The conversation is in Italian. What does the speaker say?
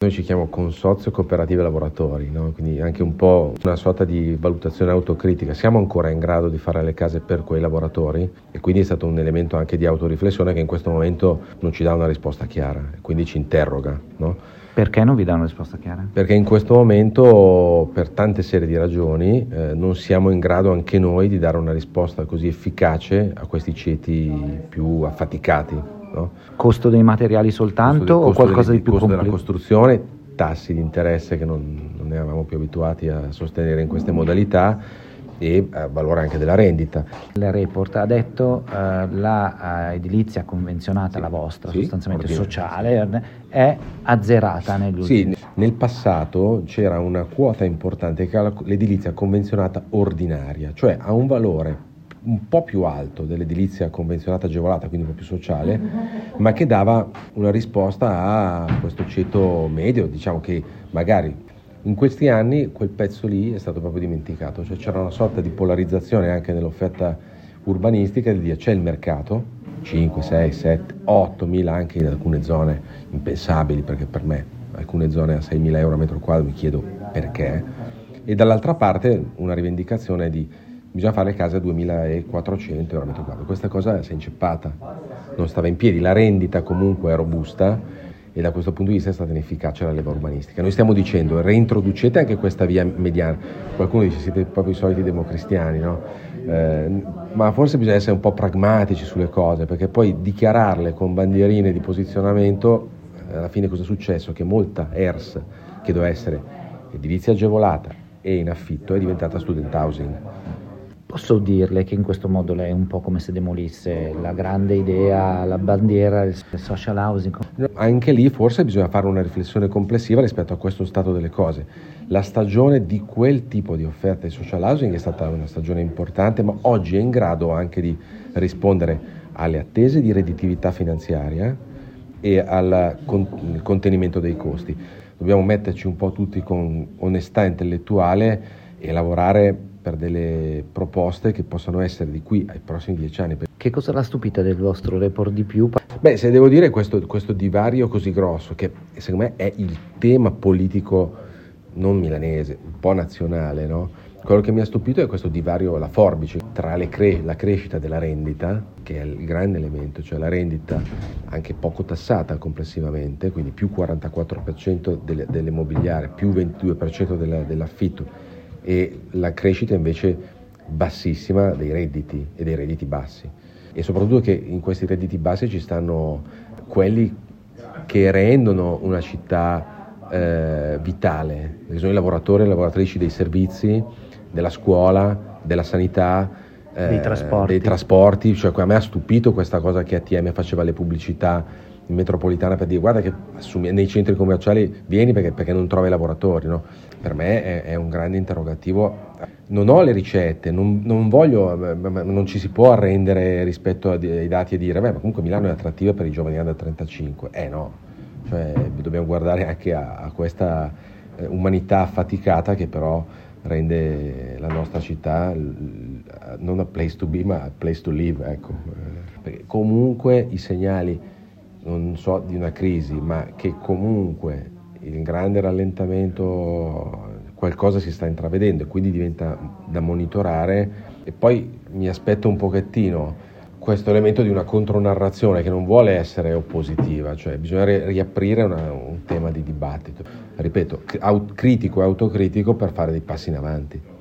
noi ci chiamiamo Consorzio Cooperative Lavoratori, no? Quindi anche un po' una sorta di valutazione autocritica. Siamo ancora in grado di fare le case per quei lavoratori? E quindi è stato un elemento anche di autoriflessione che in questo momento non ci dà una risposta chiara, quindi ci interroga, no? Perché non vi dà una risposta chiara? Perché in questo momento, per tante serie di ragioni, non siamo in grado anche noi di dare una risposta così efficace a questi ceti più affaticati, no? Costo dei materiali soltanto o qualcosa di più complesso? Costo completo? della costruzione, tassi di interesse che non eravamo più abituati a sostenere in queste modalità e valore anche della rendita. Il report ha detto la edilizia convenzionata, la vostra, sostanzialmente sociale, è azzerata negli ultimi. Sì, nel passato c'era una quota importante che era l'edilizia convenzionata ordinaria, cioè ha un valore un po' più alto dell'edilizia convenzionata agevolata, quindi un po' più sociale, ma che dava una risposta a questo ceto medio, diciamo che magari in questi anni quel pezzo lì è stato proprio dimenticato, cioè c'era una sorta di polarizzazione anche nell'offerta urbanistica di dire c'è il mercato, 5, 6, 7, 8 mila anche in alcune zone impensabili, perché per me alcune zone a 6.000 euro a metro quadro mi chiedo perché, e dall'altra parte una rivendicazione di bisogna fare le case a 2.400 euro a metro quadro. Questa cosa si è inceppata, non stava in piedi, la rendita comunque è robusta e da questo punto di vista è stata inefficace la leva urbanistica. Noi stiamo dicendo reintroducete anche questa via mediana. Qualcuno dice siete proprio i soliti democristiani, no? Ma forse bisogna essere un po' pragmatici sulle cose, perché poi dichiararle con bandierine di posizionamento, alla fine cosa è successo? Che molta ERS, che doveva essere edilizia agevolata e in affitto, è diventata student housing. Posso dirle che in questo modo lei è un po' come se demolisse la grande idea, la bandiera del social housing? Anche lì forse bisogna fare una riflessione complessiva rispetto a questo stato delle cose. La stagione di quel tipo di offerta di social housing è stata una stagione importante, ma oggi è in grado anche di rispondere alle attese di redditività finanziaria e al contenimento dei costi. Dobbiamo metterci un po' tutti con onestà intellettuale e lavorare per delle proposte che possano essere di qui ai prossimi 10 anni. Che cosa l'ha stupita del vostro report di più? Beh, se devo dire questo divario così grosso, che secondo me è il tema politico non milanese, un po' nazionale, no? Quello che mi ha stupito è questo divario, la forbice tra la crescita della rendita, che è il grande elemento, cioè la rendita anche poco tassata complessivamente, quindi più 44% dell'immobiliare, più 22% dell'affitto, e la crescita invece bassissima dei redditi e dei redditi bassi, e soprattutto che in questi redditi bassi ci stanno quelli che rendono una città vitale, che sono i lavoratori e le lavoratrici dei servizi, della scuola, della sanità, dei trasporti. Cioè, a me ha stupito questa cosa che ATM faceva le pubblicità in metropolitana per dire guarda che nei centri commerciali vieni perché non trovi lavoratori, no? Per me è un grande interrogativo. Non ho le ricette, non voglio, non ci si può arrendere rispetto ai dati e dire ma comunque Milano è attrattiva per i giovani under 35. No, cioè dobbiamo guardare anche a questa umanità affaticata che però rende la nostra città non a place to be ma a place to live, ecco. Perché comunque i segnali, non so di una crisi, ma che comunque il grande rallentamento, qualcosa si sta intravedendo e quindi diventa da monitorare. E poi mi aspetto un pochettino questo elemento di una contronarrazione che non vuole essere oppositiva, cioè bisogna riaprire un tema di dibattito, ripeto, critico e autocritico per fare dei passi in avanti.